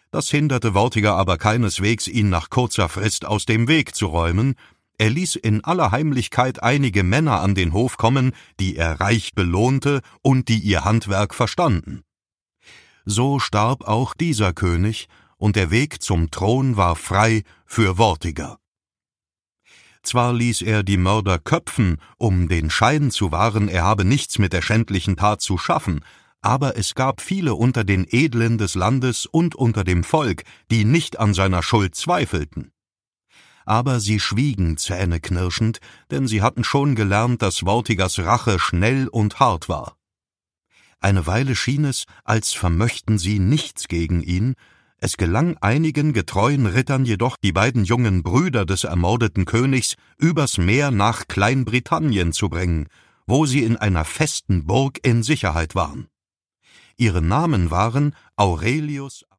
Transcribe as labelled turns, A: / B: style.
A: Das hinderte Wortiger aber keineswegs, ihn nach kurzer Frist aus dem Weg zu räumen. Er ließ in aller Heimlichkeit einige Männer an den Hof kommen, die er reich belohnte und die ihr Handwerk verstanden. So starb auch dieser König, und der Weg zum Thron war frei für Wortiger. Zwar ließ er die Mörder köpfen, um den Schein zu wahren, er habe nichts mit der schändlichen Tat zu schaffen, aber es gab viele unter den Edlen des Landes und unter dem Volk, die nicht an seiner Schuld zweifelten. Aber sie schwiegen zähneknirschend, denn sie hatten schon gelernt, dass Wortigers Rache schnell und hart war. Eine Weile schien es, als vermöchten sie nichts gegen ihn. Es gelang einigen getreuen Rittern jedoch, die beiden jungen Brüder des ermordeten Königs übers Meer nach Kleinbritannien zu bringen, wo sie in einer festen Burg in Sicherheit waren. Ihre Namen waren Aurelius